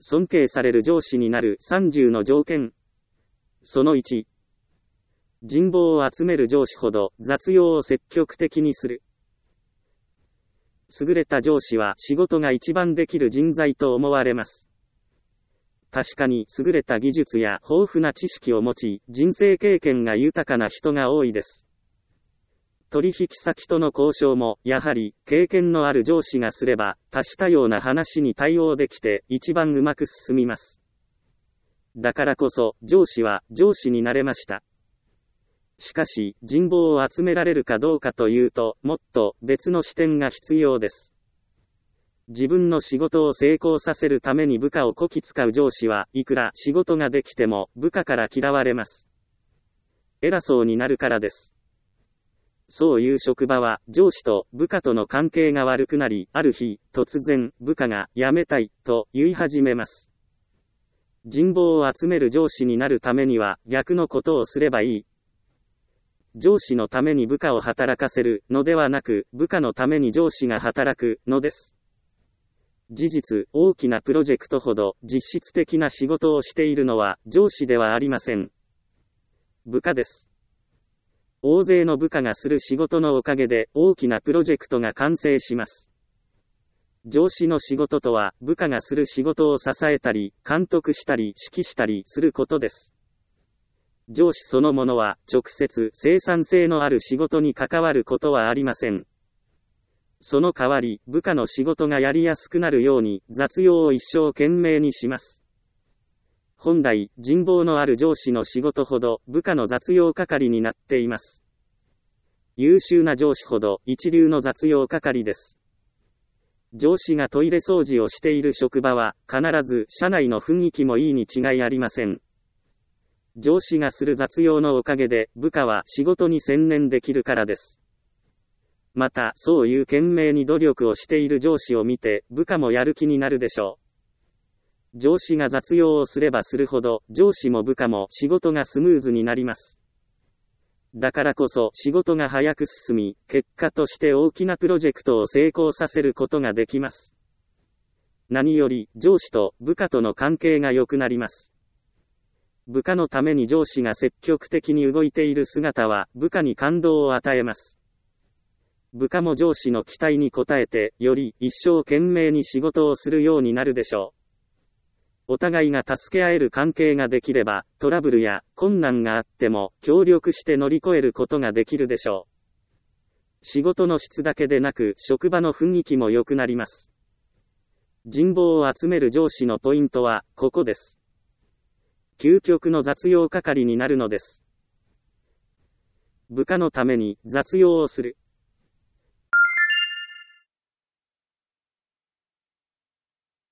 尊敬される上司になる30の条件。その1。人望を集める上司ほど雑用を積極的にする。優れた上司は仕事が一番できる人材と思われます。確かに優れた技術や豊富な知識を持ち、人生経験が豊かな人が多いです。取引先との交渉も、やはり、経験のある上司がすれば、多種多様な話に対応できて、一番うまく進みます。だからこそ、上司は上司になれました。しかし、人望を集められるかどうかというと、もっと別の視点が必要です。自分の仕事を成功させるために部下をこき使う上司はいくら仕事ができても部下から嫌われます。偉そうになるからです。そういう職場は上司と部下との関係が悪くなり、ある日、突然部下が辞めたいと言い始めます。人望を集める上司になるためには逆のことをすればいい。上司のために部下を働かせるのではなく、部下のために上司が働くのです。事実、大きなプロジェクトほど実質的な仕事をしているのは上司ではありません。部下です。大勢の部下がする仕事のおかげで大きなプロジェクトが完成します。上司の仕事とは部下がする仕事を支えたり、監督したり指揮したりすることです。上司そのものは直接生産性のある仕事に関わることはありません。その代わり、部下の仕事がやりやすくなるように雑用を一生懸命にします。本来、人望のある上司の仕事ほど部下の雑用係になっています。優秀な上司ほど一流の雑用係です。上司がトイレ掃除をしている職場は必ず社内の雰囲気もいいに違いありません。上司がする雑用のおかげで部下は仕事に専念できるからです。また、そういう懸命に努力をしている上司を見て部下もやる気になるでしょう。上司が雑用をすればするほど、上司も部下も仕事がスムーズになります。だからこそ仕事が早く進み、結果として大きなプロジェクトを成功させることができます。何より、上司と部下との関係が良くなります。部下のために上司が積極的に動いている姿は、部下に感動を与えます。部下も上司の期待に応えて、より一生懸命に仕事をするようになるでしょう。お互いが助け合える関係ができれば、トラブルや困難があっても、協力して乗り越えることができるでしょう。仕事の質だけでなく、職場の雰囲気も良くなります。人望を集める上司のポイントは、ここです。究極の雑用係になるのです。部下のために雑用をする。